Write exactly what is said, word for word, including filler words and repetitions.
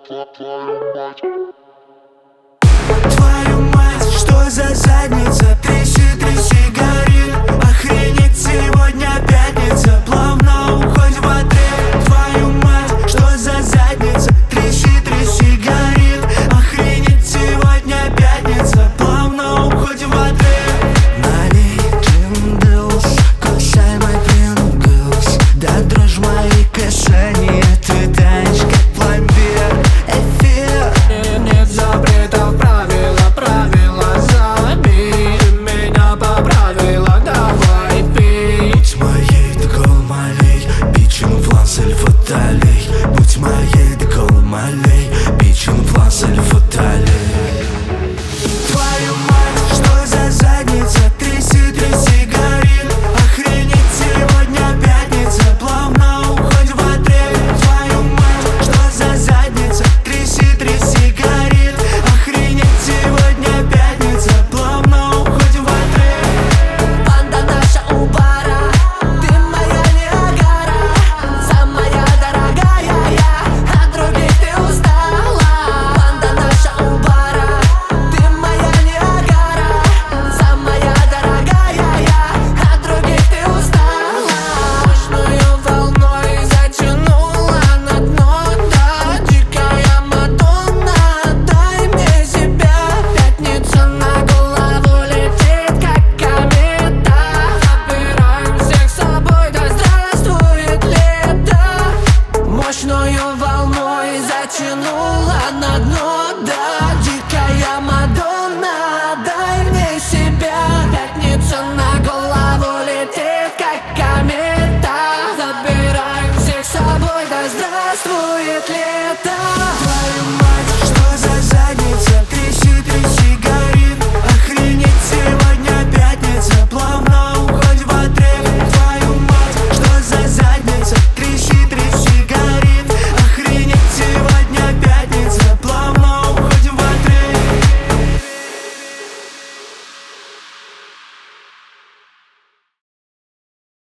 Твою мать, что за задница? Тряси, тряси, горит. Охренеть, сегодня пятница. Плавно уходь в отрыв. Твою мать, что за задница? Тряси, тряси, горит. Охренеть, сегодня пятница. Плавно уходь в отрыв. Налей джиндус, кусай мой прингус. Да дрожь мои касания, ты таешь как пломбир. Эфир. Нет запретов, правила, правила забей. Ты меня поправила, давай пей. Будь моей, да голмалей, бичин фланс или фаталей. Будь моей, да голмалей, бичин фланс или фаталей. Твою мать, что за задница? Тряси, тряси, горит. Охренеть, сегодня пятница. Плавно уходь в отрыв. Твою мать, что за задница? Тряси, тряси, горит. Охренеть, сегодня пятница. Плавно уходь в отрыв. Банда наша у бара, ты моя Ниагара, самая дорогая я, от других ты устала. Банда наша у бара, ты моя Ниагара, самая дорогая я, от других ты устала. Мощную волной затянула на дно, да, дикая Мадонна, дай мне себя. Пятница на голову летит, как комета. Забираем всех с собой, да здравствует лето. Мощную волной затянула на дно, да,